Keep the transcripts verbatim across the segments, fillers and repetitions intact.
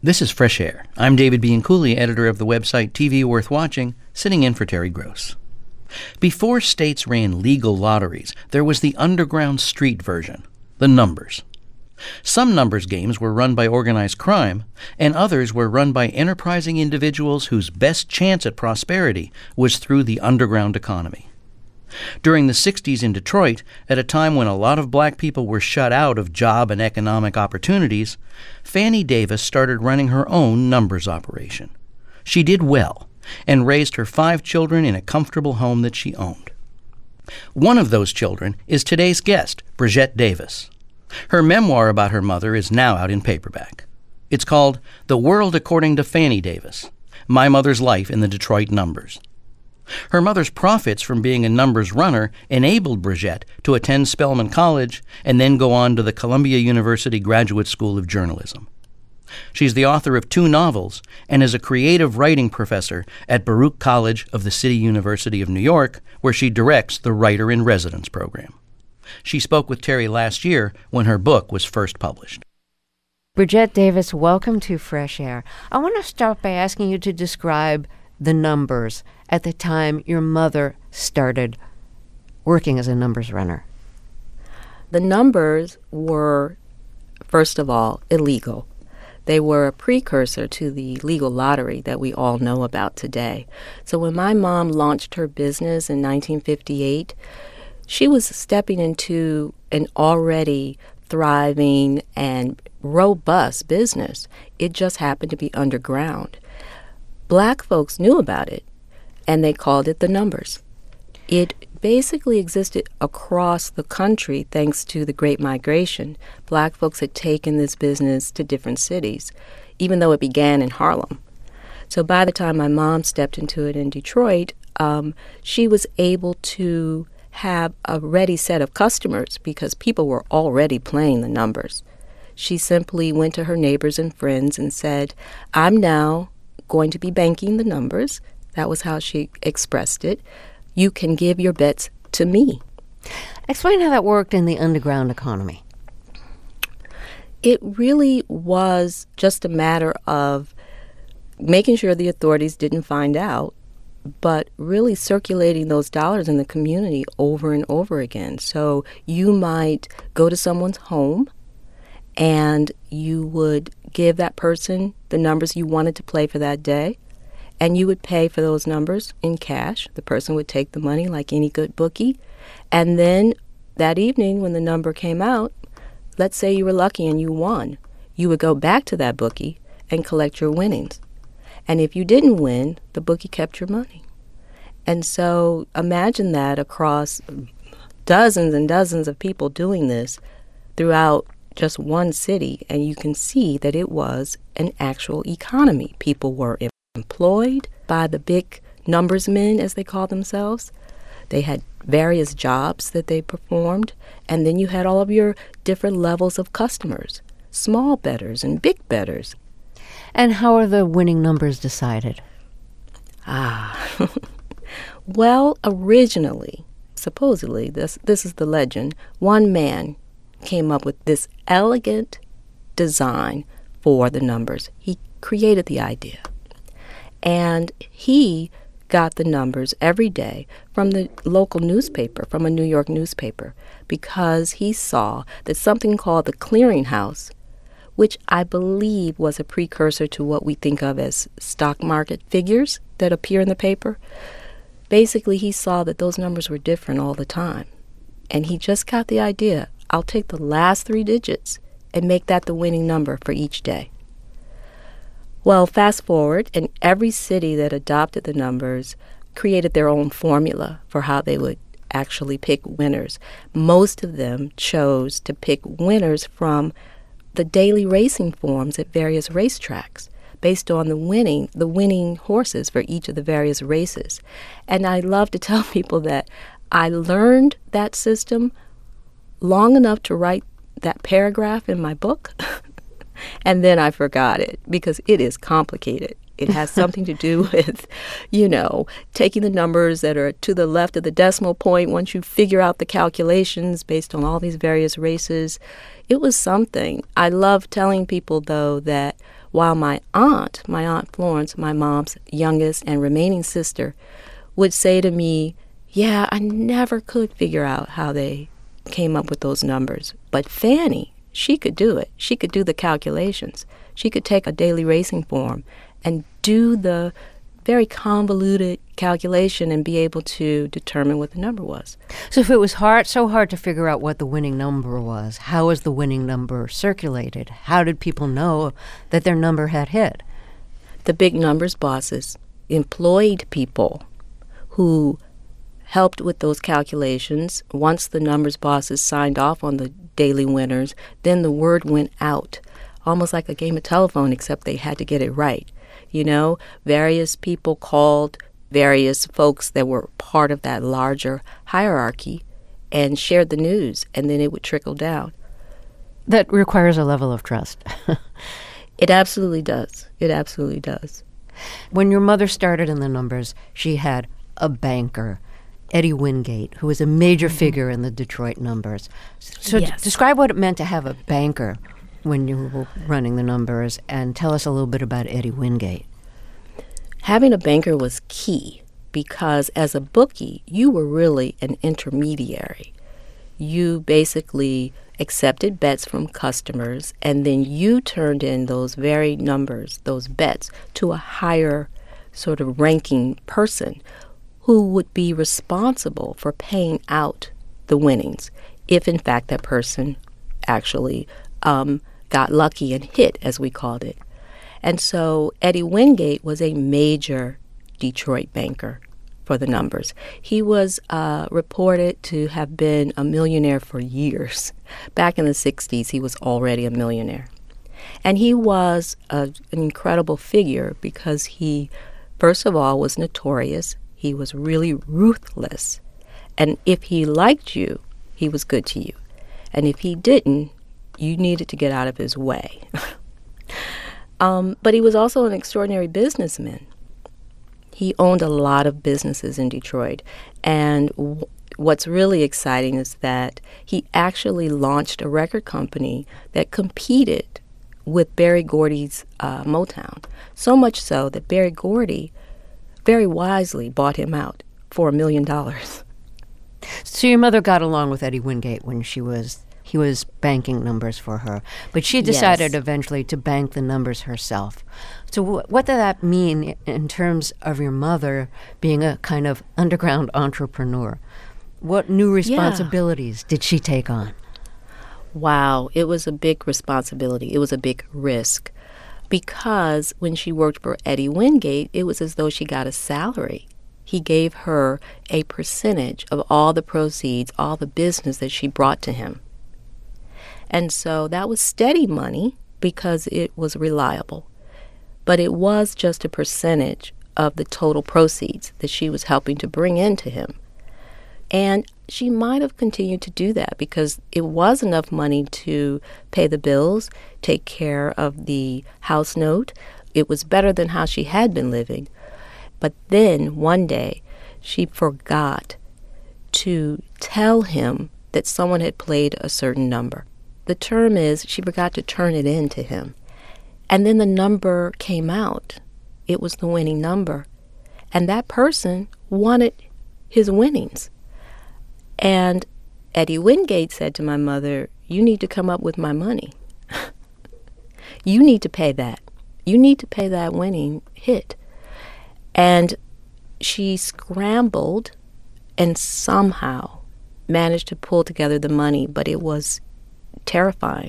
This is Fresh Air. I'm David Bianculli, editor of the website T V Worth Watching, sitting in for Terry Gross. Before states ran legal lotteries, there was the underground street version, the numbers. Some numbers games were run by organized crime, and others were run by enterprising individuals whose best chance at prosperity was through the underground economy. During the sixties in Detroit, at a time when a lot of black people were shut out of job and economic opportunities, Fannie Davis started running her own numbers operation. She did well and raised her five children in a comfortable home that she owned. One of those children is today's guest, Bridgette Davis. Her memoir about her mother is now out in paperback. It's called The World According to Fannie Davis, My Mother's Life in the Detroit Numbers. Her mother's profits from being a numbers runner enabled Bridgette to attend Spelman College and then go on to the Columbia University Graduate School of Journalism. She's the author of two novels and is a creative writing professor at Baruch College of the City University of New York, where she directs the Writer-in-Residence program. She spoke with Terry last year when her book was first published. Bridgette Davis, welcome to Fresh Air. I want to start by asking you to describe the numbers at the time your mother started working as a numbers runner. The numbers were, first of all, illegal. They were a precursor to the legal lottery that we all know about today. So when my mom launched her business in nineteen fifty-eight, she was stepping into an already thriving and robust business. It just happened to be underground. Black folks knew about it, and they called it the numbers. It basically existed across the country thanks to the Great Migration. Black folks had taken this business to different cities, even though it began in Harlem. So by the time my mom stepped into it in Detroit, um, she was able to have a ready set of customers because people were already playing the numbers. She simply went to her neighbors and friends and said, I'm now going to be banking the numbers. That was how she expressed it. You can give your bets to me. Explain how that worked in the underground economy. It really was just a matter of making sure the authorities didn't find out, but really circulating those dollars in the community over and over again. So you might go to someone's home and you would give that person the numbers you wanted to play for that day, and you would pay for those numbers in cash. The person would take the money like any good bookie, and then that evening when the number came out, let's say you were lucky and you won, you would go back to that bookie and collect your winnings. And if you didn't win, the bookie kept your money. And so imagine that across dozens and dozens of people doing this throughout just one city, and you can see that it was an actual economy. People were employed by the big numbers men, as they call themselves. They had various jobs that they performed, and then you had all of your different levels of customers, small bettors and big bettors. And how are the winning numbers decided? Ah, well, originally, supposedly, this this is the legend, one man came up with this elegant design for the numbers. He created the idea. And he got the numbers every day from the local newspaper, from a New York newspaper, because he saw that something called the clearinghouse, which I believe was a precursor to what we think of as stock market figures that appear in the paper. Basically, he saw that those numbers were different all the time. And he just got the idea, I'll take the last three digits and make that the winning number for each day. Well, fast forward, and every city that adopted the numbers created their own formula for how they would actually pick winners. Most of them chose to pick winners from the daily racing forms at various racetracks based on the winning, the winning horses for each of the various races. And I love to tell people that I learned that system long enough to write that paragraph in my book, and then I forgot it because it is complicated. It has something to do with, you know, taking the numbers that are to the left of the decimal point once you figure out the calculations based on all these various races. It was something. I love telling people, though, that while my aunt, my Aunt Florence, my mom's youngest and remaining sister, would say to me, yeah, I never could figure out how they came up with those numbers. But Fanny, she could do it. She could do the calculations. She could take a daily racing form and do the very convoluted calculation and be able to determine what the number was. So if it was hard, so hard to figure out what the winning number was, how was the winning number circulated? How did people know that their number had hit? The big numbers bosses employed people who helped with those calculations. Once the numbers bosses signed off on the daily winners, then the word went out, almost like a game of telephone, except they had to get it right. You know, various people called various folks that were part of that larger hierarchy and shared the news, and then it would trickle down. That requires a level of trust. It absolutely does. It absolutely does. When your mother started in the numbers, she had a banker, Eddie Wingate, who was a major mm-hmm. figure in the Detroit numbers. So yes. d- describe what it meant to have a banker when you were running the numbers, and tell us a little bit about Eddie Wingate. Having a banker was key because as a bookie, you were really an intermediary. You basically accepted bets from customers, and then you turned in those very numbers, those bets, to a higher sort of ranking person who would be responsible for paying out the winnings if, in fact, that person actually um, got lucky and hit, as we called it. And so Eddie Wingate was a major Detroit banker for the numbers. He was uh, reported to have been a millionaire for years. Back in the sixties, he was already a millionaire. And he was a, an incredible figure because he, first of all, was notorious. He was really ruthless. And if he liked you, he was good to you. And if he didn't, you needed to get out of his way. um, but he was also an extraordinary businessman. He owned a lot of businesses in Detroit. And w- what's really exciting is that he actually launched a record company that competed with Berry Gordy's uh, Motown. So much so that Berry Gordy very wisely bought him out for a million dollars. So your mother got along with Eddie Wingate when she was he was banking numbers for her, but she decided Yes. eventually to bank the numbers herself. So wh- what did that mean in terms of your mother being a kind of underground entrepreneur? What new responsibilities yeah. did she take on? Wow, it was a big responsibility. It was a big risk. Because when she worked for Eddie Wingate, it was as though she got a salary. He gave her a percentage of all the proceeds, all the business that she brought to him. And so that was steady money because it was reliable. But it was just a percentage of the total proceeds that she was helping to bring into him. And she might have continued to do that because it was enough money to pay the bills, take care of the house note. It was better than how she had been living. But then one day she forgot to tell him that someone had played a certain number. The term is she forgot to turn it in to him. And then the number came out. It was the winning number. And that person wanted his winnings. And Eddie Wingate said to my mother, you need to come up with my money. You need to pay that. You need to pay that winning hit. And she scrambled and somehow managed to pull together the money, but it was terrifying.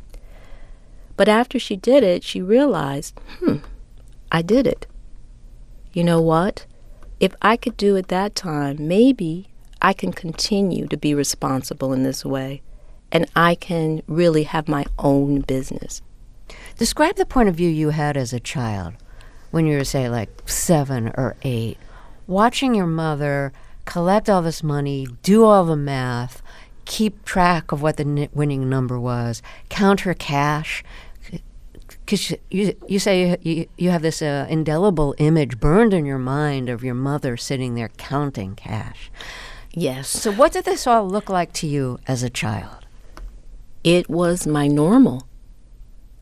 But after she did it, she realized, hmm, I did it. You know what? If I could do it that time, maybe I can continue to be responsible in this way, and I can really have my own business. Describe the point of view you had as a child when you were, say, like seven or eight, watching your mother collect all this money, do all the math, keep track of what the n- winning number was, count her cash. Because you, you say you, you have this uh, indelible image burned in your mind of your mother sitting there counting cash. Yes. So what did this all look like to you as a child? It was my normal.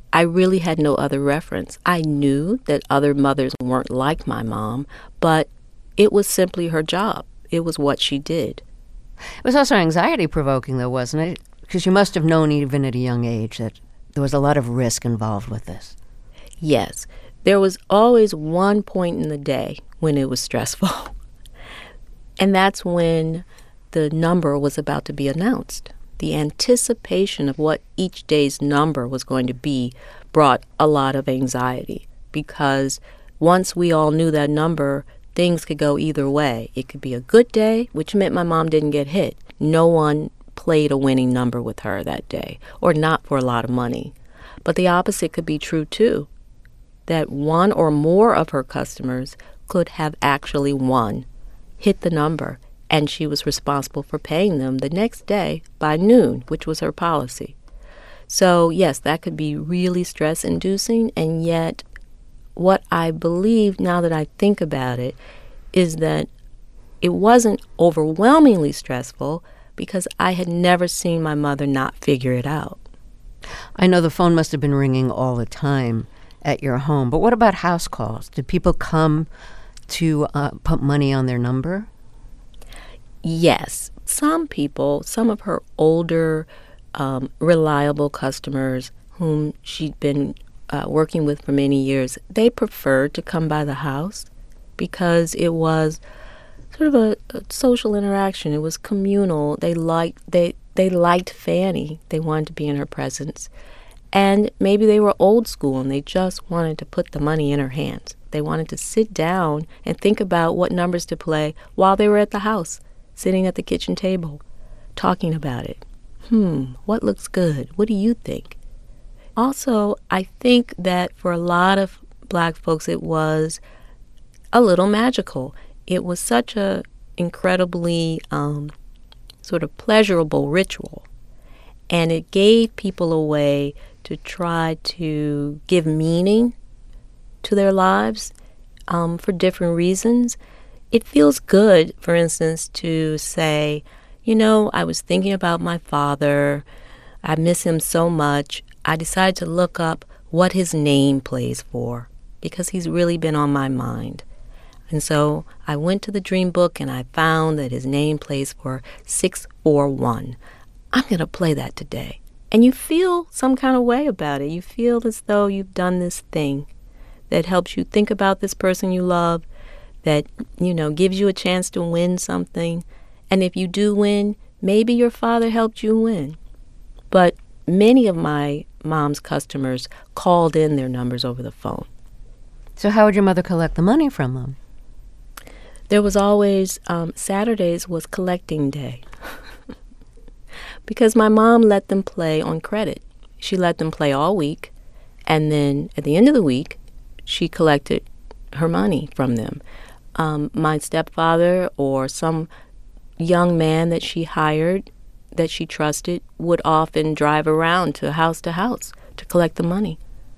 I really had no other reference. I knew that other mothers weren't like my mom, but it was simply her job. It was what she did. It was also anxiety-provoking, though, wasn't it? Because you must have known even at a young age that there was a lot of risk involved with this. Yes. There was always one point in the day when it was stressful. And that's when the number was about to be announced. The anticipation of what each day's number was going to be brought a lot of anxiety, because once we all knew that number, things could go either way. It could be a good day, which meant my mom didn't get hit. No one played a winning number with her that day, or not for a lot of money. But the opposite could be true too, that one or more of her customers could have actually won, hit the number, and she was responsible for paying them the next day by noon, which was her policy. So yes, that could be really stress-inducing, and yet what I believe now that I think about it is that it wasn't overwhelmingly stressful because I had never seen my mother not figure it out. I know the phone must have been ringing all the time at your home, but what about house calls? Did people come to uh, put money on their number? Yes. Some people, some of her older, um, reliable customers whom she'd been uh, working with for many years, they preferred to come by the house because it was sort of a, a social interaction. It was communal. They liked they they liked Fanny. They wanted to be in her presence. And maybe they were old school and they just wanted to put the money in her hands. They wanted to sit down and think about what numbers to play while they were at the house, sitting at the kitchen table, talking about it. Hmm, what looks good? What do you think? Also, I think that for a lot of Black folks, it was a little magical. It was such a incredibly um, sort of pleasurable ritual. And it gave people a way to try to give meaning to their lives um, for different reasons. It feels good, for instance, to say, you know, I was thinking about my father. I miss him so much. I decided to look up what his name plays for because he's really been on my mind. And so I went to the Dream Book and I found that his name plays for six four one. I'm going to play that today. And you feel some kind of way about it. You feel as though you've done this thing that helps you think about this person you love, that, you know, gives you a chance to win something. And if you do win, maybe your father helped you win. But many of my mom's customers called in their numbers over the phone. So how would your mother collect the money from them? There was always, um, Saturdays was collecting day. Because my mom let them play on credit. She let them play all week, and then at the end of the week, she collected her money from them. Um, my stepfather or some young man that she hired, that she trusted, would often drive around to house to house to collect the money.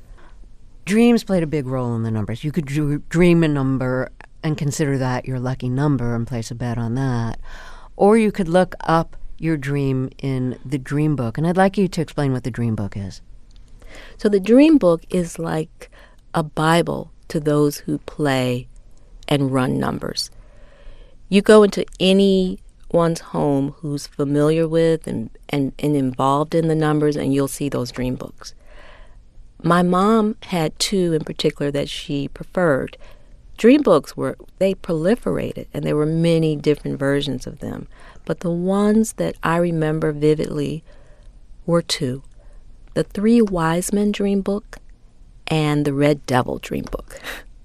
Dreams played a big role in the numbers. You could dr- dream a number and consider that your lucky number and place a bet on that. Or you could look up your dream in the Dream Book. And I'd like you to explain what the Dream Book is. So the Dream Book is like a Bible to those who play and run numbers. You go into anyone's home who's familiar with and, and, and involved in the numbers, and you'll see those Dream Books. My mom had two in particular that she preferred. Dream Books were, they proliferated, and there were many different versions of them. But the ones that I remember vividly were two. The Three Wise Men Dream Book and the Red Devil Dream Book.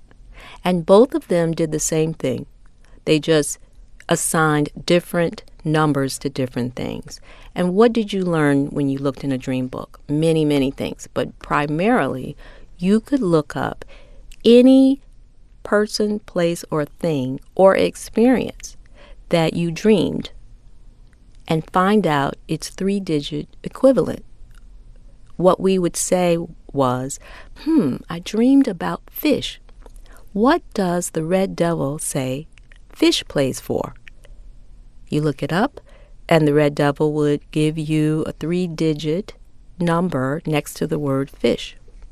And both of them did the same thing. They just assigned different numbers to different things. And what did you learn when you looked in a dream book? Many, many things. But primarily, you could look up any person, place, or thing or experience that you dreamed and find out its three-digit equivalent. What we would say was, hmm, I dreamed about fish. What does the Red Devil say fish plays for? You look it up, and the Red Devil would give you a three-digit number next to the word fish.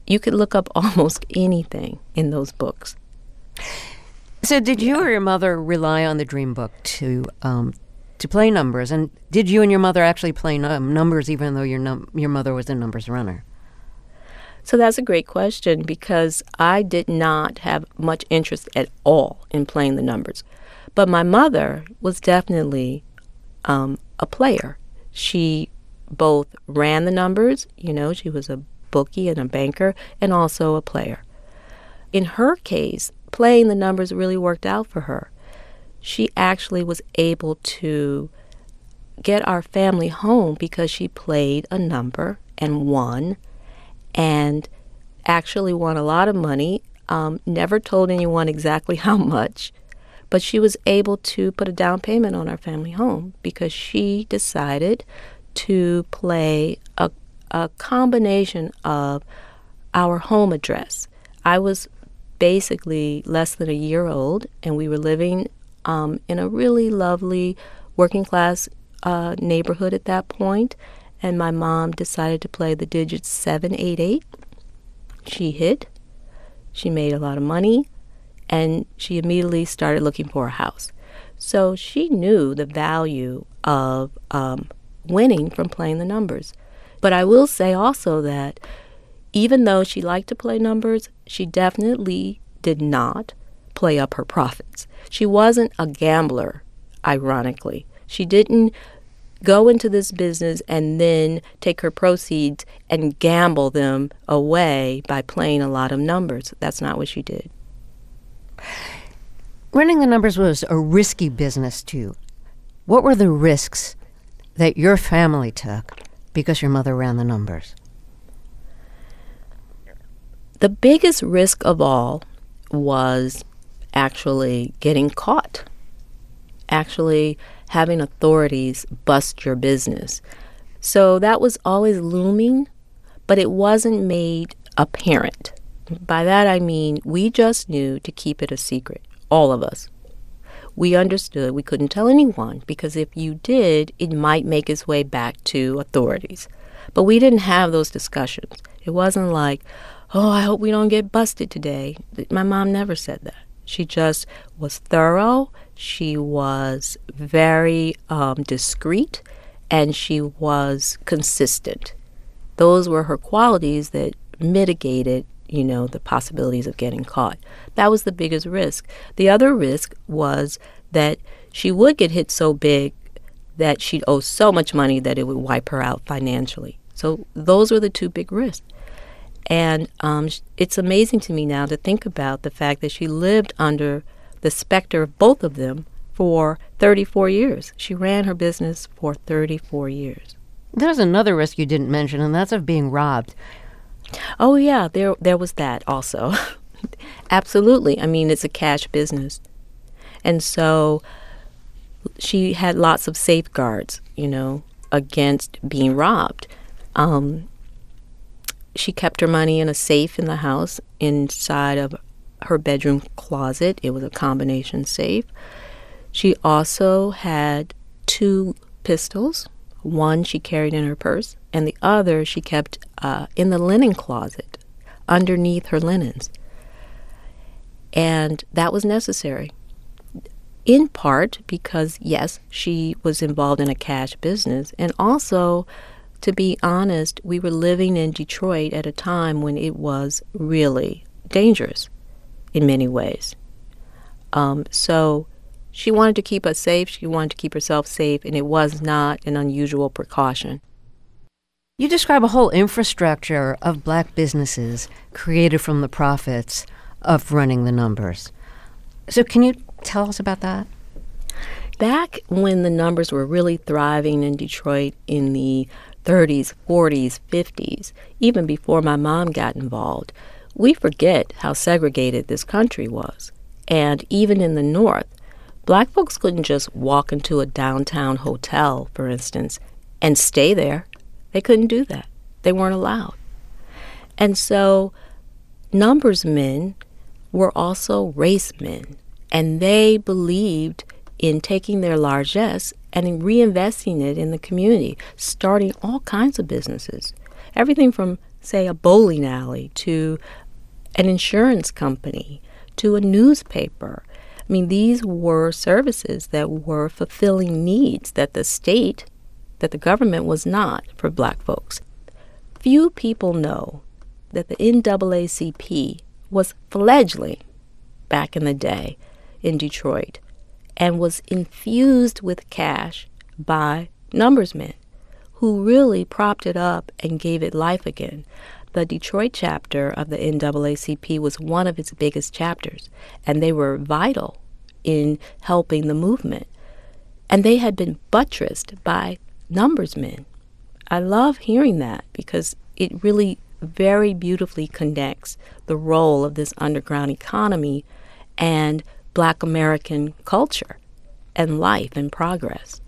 You could look up almost anything in those books. So did you or your mother rely on the Dream Book to um, to play numbers? And did you and your mother actually play num- numbers even though your num- your mother was a numbers runner? So that's a great question, because I did not have much interest at all in playing the numbers. But my mother was definitely um, a player. She both ran the numbers, you know, she was a bookie and a banker, and also a player. In her case, playing the numbers really worked out for her. She actually was able to get our family home because she played a number and won, and actually won a lot of money, um, never told anyone exactly how much, but she was able to put a down payment on our family home because she decided to play a, a combination of our home address. I was basically less than a year old, and we were living um, in a really lovely working class uh, neighborhood at that point, and my mom decided to play the digits seven eight eight. She hit, she made a lot of money, and she immediately started looking for a house. So she knew the value of um, winning from playing the numbers. But I will say also that even though she liked to play numbers, she definitely did not play up her profits. She wasn't a gambler, ironically. She didn't go into this business and then take her proceeds and gamble them away by playing a lot of numbers. That's not what she did. Running the numbers was a risky business, too. What were the risks that your family took because your mother ran the numbers? The biggest risk of all was actually getting caught, actually having authorities bust your business. So that was always looming, but it wasn't made apparent. By that I mean we just knew to keep it a secret, all of us. We understood we couldn't tell anyone because if you did, it might make its way back to authorities. But we didn't have those discussions. It wasn't like, oh, I hope we don't get busted today. My mom never said that. She just was thorough. She was very um, discreet, and she was consistent. Those were her qualities that mitigated, you know, the possibilities of getting caught. That was the biggest risk. The other risk was that she would get hit so big that she'd owe so much money that it would wipe her out financially. So those were the two big risks. And um, it's amazing to me now to think about the fact that she lived under the specter of both of them for thirty-four years. She ran her business for thirty-four years. There's another risk you didn't mention, and that's of being robbed. Oh, yeah, there there was that also. Absolutely. I mean, it's a cash business. And so she had lots of safeguards, you know, against being robbed. Um, she kept her money in a safe in the house inside of her bedroom closet. It was a combination safe. She also had two pistols. One she carried in her purse, and the other she kept uh, in the linen closet underneath her linens. And that was necessary, in part because, yes, she was involved in a cash business, and also, to be honest, we were living in Detroit at a time when it was really dangerous in many ways. Um, so she wanted to keep us safe. She wanted to keep herself safe, and it was not an unusual precaution. You describe a whole infrastructure of black businesses created from the profits of running the numbers. So can you tell us about that? Back when the numbers were really thriving in Detroit in the thirties, forties, fifties, even before my mom got involved, we forget how segregated this country was. And even in the North, black folks couldn't just walk into a downtown hotel, for instance, and stay there. They couldn't do that. They weren't allowed. And so numbers men were also race men, and they believed in taking their largesse and in reinvesting it in the community, starting all kinds of businesses, everything from say, a bowling alley to an insurance company to a newspaper. I mean, these were services that were fulfilling needs that the state, that the government was not for black folks. Few people know that the N double A C P was fledgling back in the day in Detroit and was infused with cash by numbers men who really propped it up and gave it life again. The Detroit chapter of the N double A C P was one of its biggest chapters, and they were vital in helping the movement. And they had been buttressed by numbers men. I love hearing that because it really very beautifully connects the role of this underground economy and Black American culture and life and progress.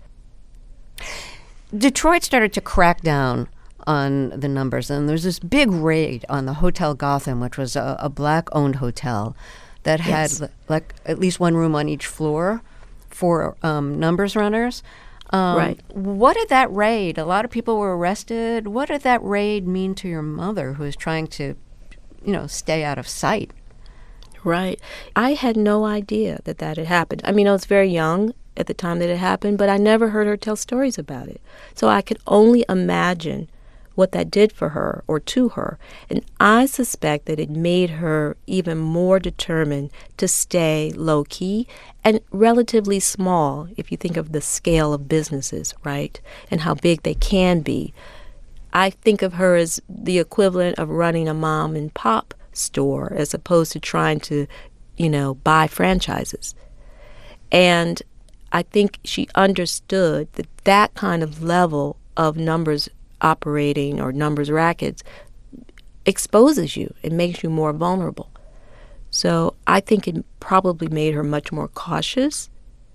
Detroit started to crack down on the numbers, and there was this big raid on the Hotel Gotham, which was a, a black-owned hotel that had Yes. l- like at least one room on each floor for um, numbers runners. Um, Right. What did that raid? A lot of people were arrested. What did that raid mean to your mother, who was trying to, you know, stay out of sight? Right. I had no idea that that had happened. I mean, I was very young at the time that it happened, but I never heard her tell stories about it. So I could only imagine what that did for her or to her. And I suspect that it made her even more determined to stay low-key and relatively small if you think of the scale of businesses, right, and how big they can be. I think of her as the equivalent of running a mom and pop store as opposed to trying to, you know, buy franchises. And I think she understood that that kind of level of numbers operating or numbers rackets exposes you. It makes you more vulnerable. So I think it probably made her much more cautious.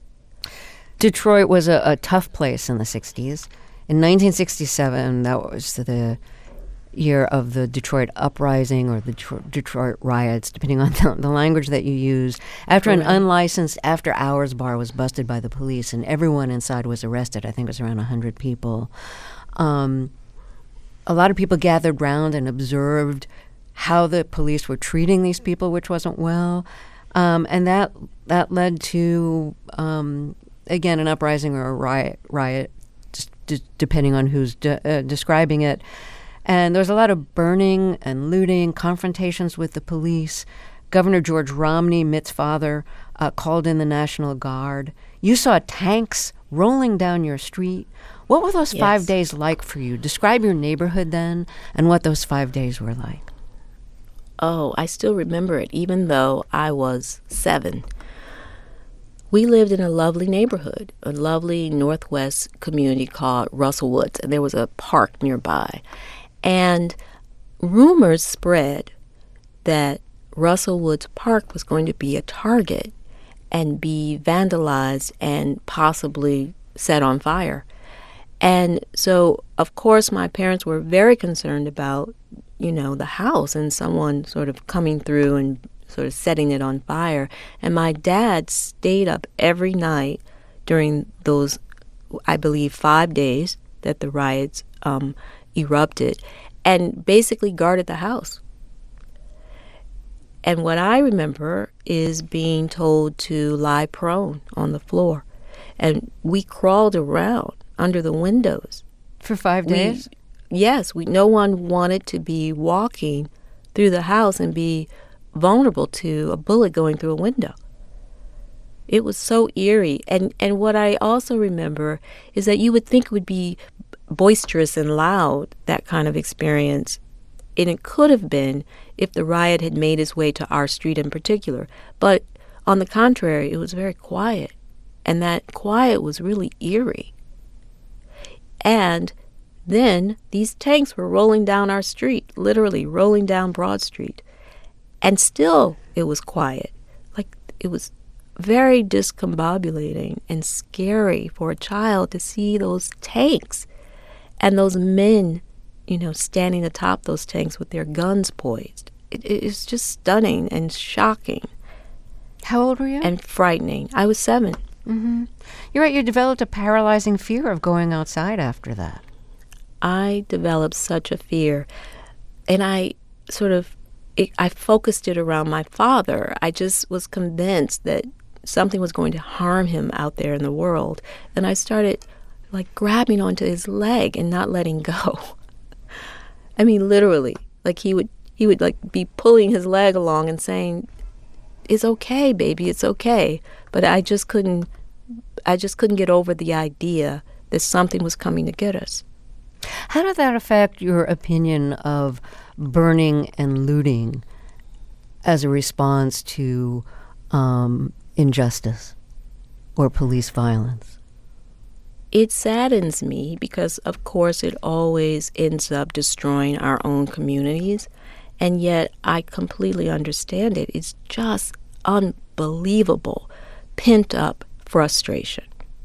Detroit was a, a tough place in the sixties. In nineteen sixty-seven, that was the year of the Detroit uprising or the Tro- Detroit riots, depending on the, the language that you use. After an Right. unlicensed after-hours bar was busted by the police and everyone inside was arrested, I think it was around one hundred people, um, a lot of people gathered round and observed how the police were treating these people, which wasn't well. Um, and that that led to, um, again, an uprising or a riot, riot just d- depending on who's de- uh, describing it. And there was a lot of burning and looting, confrontations with the police. Governor George Romney, Mitt's father, uh, called in the National Guard. You saw tanks rolling down your street. What were those Yes. five days like for you? Describe your neighborhood then and what those five days were like. Oh, I still remember it, even though I was seven. We lived in a lovely neighborhood, a lovely Northwest community called Russell Woods, and there was a park nearby. And rumors spread that Russell Woods Park was going to be a target and be vandalized and possibly set on fire. And so, of course, my parents were very concerned about, you know, the house and someone sort of coming through and sort of setting it on fire. And my dad stayed up every night during those, I believe, five days that the riots um, erupted and basically guarded the house. And what I remember is being told to lie prone on the floor. And we crawled around under the windows. For five We- days? Yes, we. No one wanted to be walking through the house and be vulnerable to a bullet going through a window. It was so eerie. And, and what I also remember is that you would think it would be boisterous and loud, that kind of experience. And it could have been if the riot had made its way to our street in particular. But on the contrary, it was very quiet. And that quiet was really eerie. And then these tanks were rolling down our street, literally rolling down Broad Street. And still it was quiet. Like, it was very discombobulating and scary for a child to see those tanks and those men, you know, standing atop those tanks with their guns poised. It, it was just stunning and shocking How old were you? and frightening. I was seven. Mm-hmm. You're right, you developed a paralyzing fear of going outside after that. I developed such a fear. and I sort of, it, I focused it around my father. I just was convinced that something was going to harm him out there in the world. And I started like grabbing onto his leg and not letting go. I mean, literally, like he would, he would like be pulling his leg along and saying, "It's okay, baby, it's okay." But I just couldn't, I just couldn't get over the idea that something was coming to get us. How did that affect your opinion of burning and looting as a response to um, injustice or police violence? It saddens me because, of course, it always ends up destroying our own communities. And yet I completely understand it. It's just unbelievable pent-up frustration.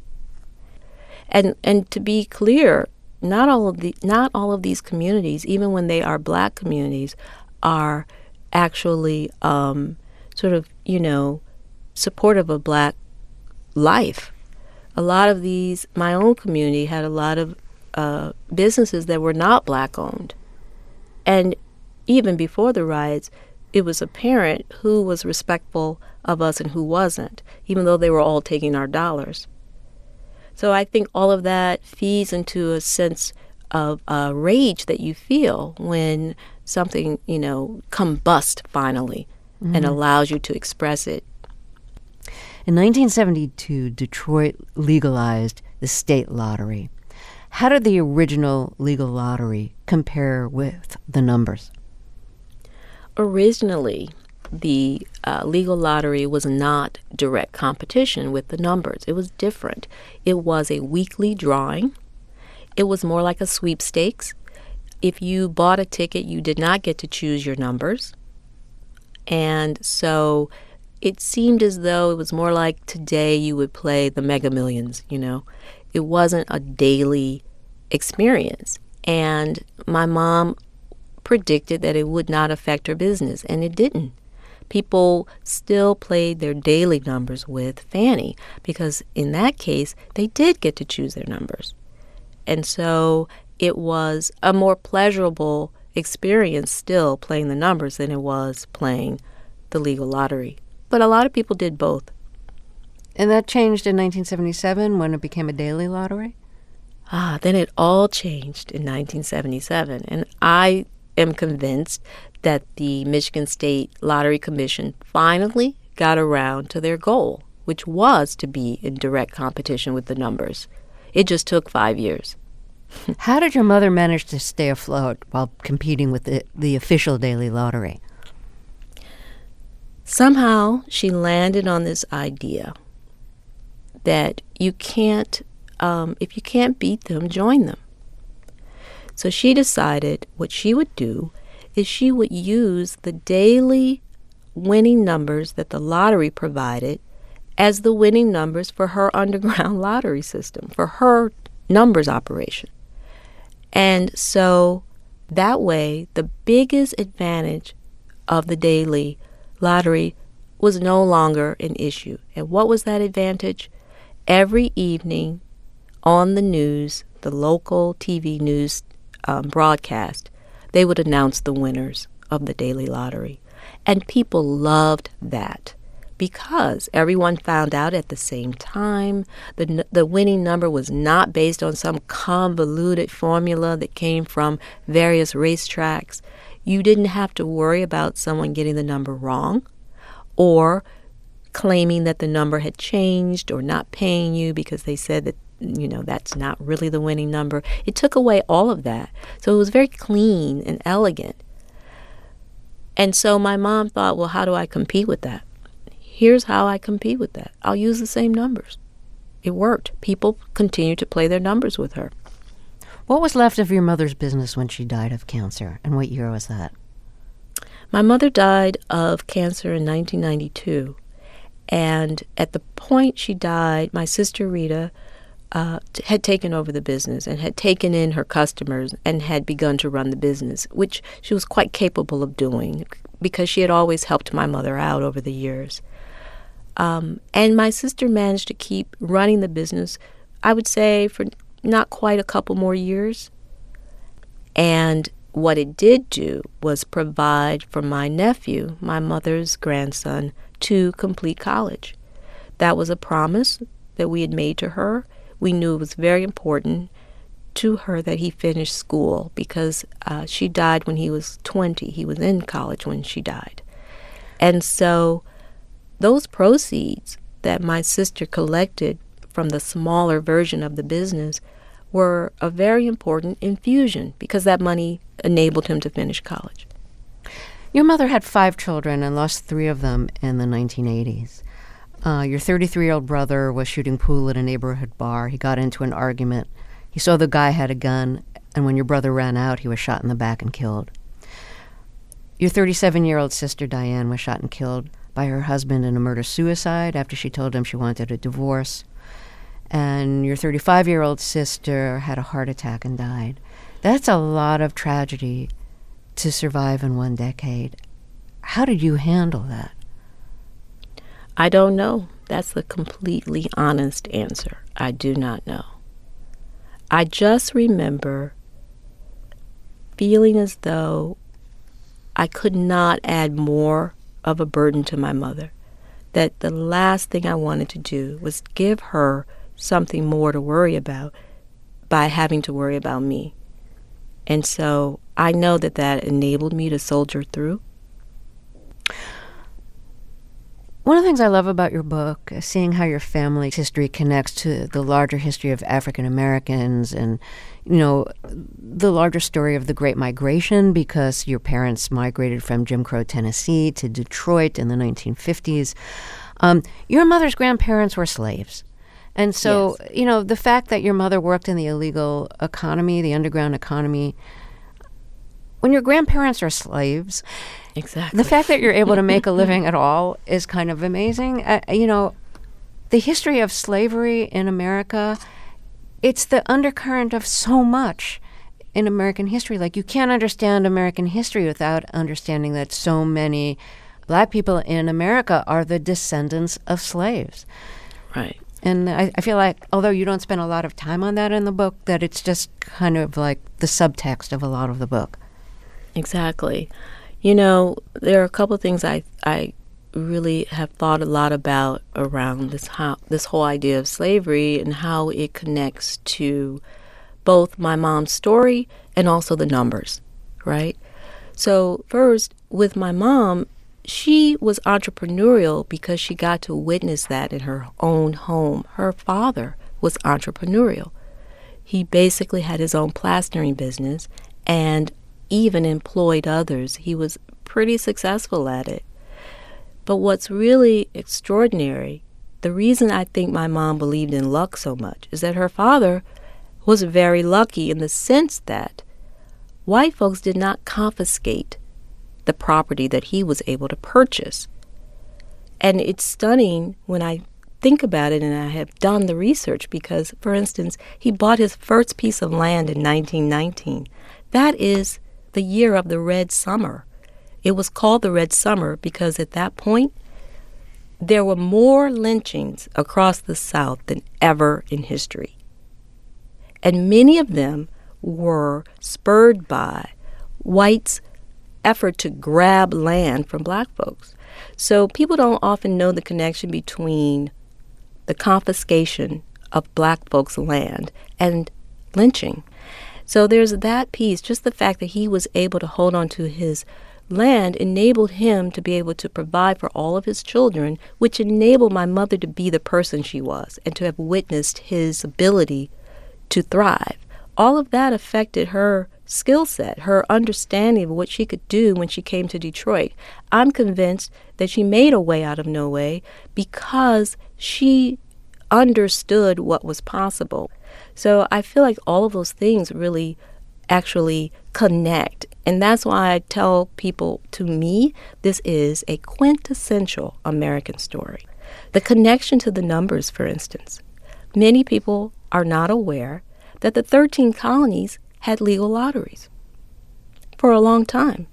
And and to be clear, not all of the not all of these communities, even when they are black communities, are actually um, sort of, you know, supportive of black life. A lot of these, my own community had a lot of uh, businesses that were not black owned. And even before the riots, it was apparent who was respectful of us and who wasn't, even though they were all taking our dollars. So I think all of that feeds into a sense of uh, rage that you feel when something, you know, combusts finally mm-hmm. and allows you to express it. In nineteen seventy-two, Detroit legalized the state lottery. How did the original legal lottery compare with the numbers? Originally, the uh, legal lottery was not direct competition with the numbers. It was different. It was a weekly drawing. It was more like a sweepstakes. If you bought a ticket, you did not get to choose your numbers. And so it seemed as though it was more like today you would play the Mega Millions, you know. It wasn't a daily experience. And my mom predicted that it would not affect her business, and it didn't. People still played their daily numbers with Fannie because in that case, they did get to choose their numbers. And so it was a more pleasurable experience still playing the numbers than it was playing the legal lottery. But a lot of people did both. And that changed in nineteen seventy-seven when it became a daily lottery? Ah, then it all changed in nineteen seventy-seven. And I am convinced that the Michigan State Lottery Commission finally got around to their goal, which was to be in direct competition with the numbers. It just took five years. How did your mother manage to stay afloat while competing with the, the official daily lottery? Somehow she landed on this idea that you can't, um, if you can't beat them, join them. So she decided what she would do is she would use the daily winning numbers that the lottery provided as the winning numbers for her underground lottery system, for her numbers operation. And so that way, the biggest advantage of the daily lottery was no longer an issue. And what was that advantage? Every evening on the news, the local T V news um, broadcast, they would announce the winners of the daily lottery. And people loved that because everyone found out at the same time. The, the winning number was not based on some convoluted formula that came from various racetracks. You didn't have to worry about someone getting the number wrong or claiming that the number had changed or not paying you because they said that, you know, that's not really the winning number. It took away all of that. So it was very clean and elegant. And so my mom thought, well, how do I compete with that? Here's how I compete with that. I'll use the same numbers. It worked. People continued to play their numbers with her. What was left of your mother's business when she died of cancer, and what year was that? My mother died of cancer in nineteen ninety-two, and at the point she died, my sister Rita uh, t- had taken over the business and had taken in her customers and had begun to run the business, which she was quite capable of doing because she had always helped my mother out over the years. Um, and my sister managed to keep running the business, I would say, for not quite a couple more years. And what it did do was provide for my nephew, my mother's grandson, to complete college. That was a promise that we had made to her. We knew it was very important to her that he finish school because uh, she died when he was twenty. He was in college when she died. And so those proceeds that my sister collected from the smaller version of the business were a very important infusion because that money enabled him to finish college. Your mother had five children and lost three of them in the nineteen eighties. Uh, your thirty-three-year-old brother was shooting pool at a neighborhood bar. He got into an argument. He saw the guy had a gun, and when your brother ran out, he was shot in the back and killed. Your thirty-seven-year-old sister, Diane, was shot and killed by her husband in a murder-suicide after she told him she wanted a divorce. And your thirty-five-year-old sister had a heart attack and died. That's a lot of tragedy to survive in one decade. How did you handle that? I don't know. That's the completely honest answer. I do not know. I just remember feeling as though I could not add more of a burden to my mother, that the last thing I wanted to do was give her something more to worry about by having to worry about me. And so I know that that enabled me to soldier through. One of the things I love about your book is seeing how your family's history connects to the larger history of African Americans and, you know, the larger story of the Great Migration, because your parents migrated from Jim Crow Tennessee to Detroit in the nineteen fifties. Um, your mother's grandparents were slaves. And so, yes. you know, the fact that your mother worked in the illegal economy, the underground economy, when your grandparents are slaves, exactly. The fact that you're able to make a living at all is kind of amazing. Uh, you know, the history of slavery in America, it's the undercurrent of so much in American history. Like, you can't understand American history without understanding that so many black people in America are the descendants of slaves. Right. And I, I feel like, although you don't spend a lot of time on that in the book, that it's just kind of like the subtext of a lot of the book. Exactly. You know, there are a couple of things I I really have thought a lot about around this how this whole idea of slavery and how it connects to both my mom's story and also the numbers, right? So first, with my mom, she was entrepreneurial because she got to witness that in her own home. Her father was entrepreneurial. He basically had his own plastering business and even employed others. He was pretty successful at it. But what's really extraordinary, the reason I think my mom believed in luck so much, is that her father was very lucky in the sense that white folks did not confiscate the property that he was able to purchase. And it's stunning when I think about it, and I have done the research, because, for instance, he bought his first piece of land in nineteen nineteen. That is the year of the Red Summer. It was called the Red Summer because at that point, there were more lynchings across the South than ever in history. And many of them were spurred by whites' effort to grab land from black folks. So people don't often know the connection between the confiscation of black folks' land and lynching. So there's that piece. Just the fact that he was able to hold on to his land enabled him to be able to provide for all of his children, which enabled my mother to be the person she was and to have witnessed his ability to thrive. All of that affected her skill set, her understanding of what she could do when she came to Detroit. I'm convinced that she made a way out of no way because she understood what was possible. So I feel like all of those things really actually connect. And that's why I tell people, to me, this is a quintessential American story. The connection to the numbers, for instance. Many people are not aware that the thirteen colonies had legal lotteries for a long time.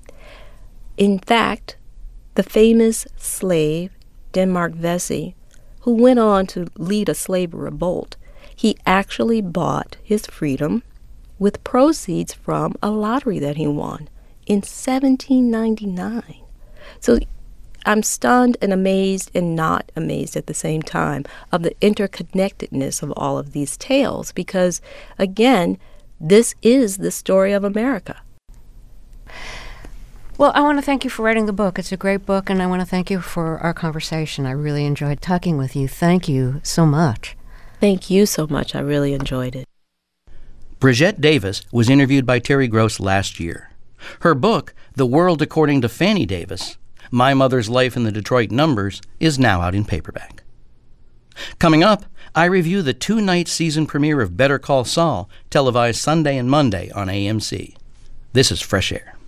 In fact, the famous slave, Denmark Vesey, who went on to lead a slave revolt, he actually bought his freedom with proceeds from a lottery that he won in seventeen ninety-nine. So I'm stunned and amazed and not amazed at the same time of the interconnectedness of all of these tales because, again, this is the story of America. Well, I want to thank you for writing the book. It's a great book, and I want to thank you for our conversation. I really enjoyed talking with you. Thank you so much. Thank you so much. I really enjoyed it. Bridgette Davis was interviewed by Terry Gross last year. Her book, The World According to Fannie Davis, My Mother's Life in the Detroit Numbers, is now out in paperback. Coming up, I review the two-night season premiere of Better Call Saul, televised Sunday and Monday on A M C. This is Fresh Air.